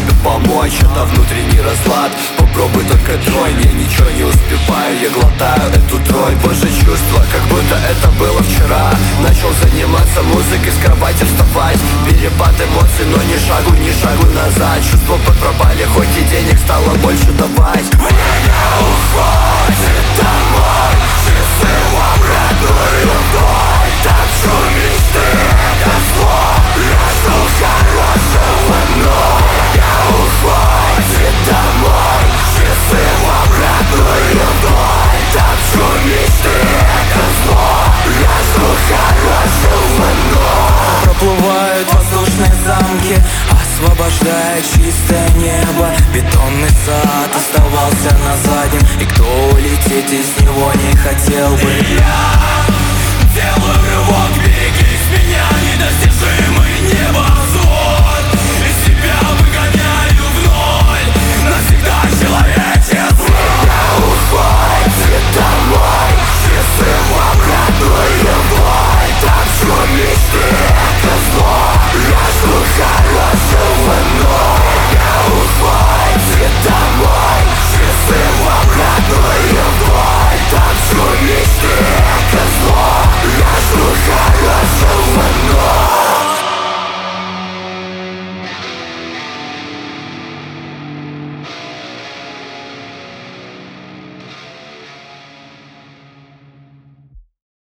тебе помочь. Это внутренний разлад, попробуй только тронь. Я ничего не успеваю, я глотаю эту тронь. Боже, чувство, как будто это было вчера. Начал заниматься музыкой, с кровати вставать. Перепад эмоций, но ни шагу назад. Чувства подпропали, хоть и денег стало больше давать. Время уходит домой, часы в обратную бой. Топчу мечты, это зло, я жду хорошего, но время уходит домой, часы в обратную бой. Топчу мечты, это зло, я жду хорошего, но проплывают воздушные замки, освобождая чистое небо. Бетонный сад оставался на заднем, и кто улететь из него не хотел бы. Я делаю рывок, береги с меня недостижимое небо.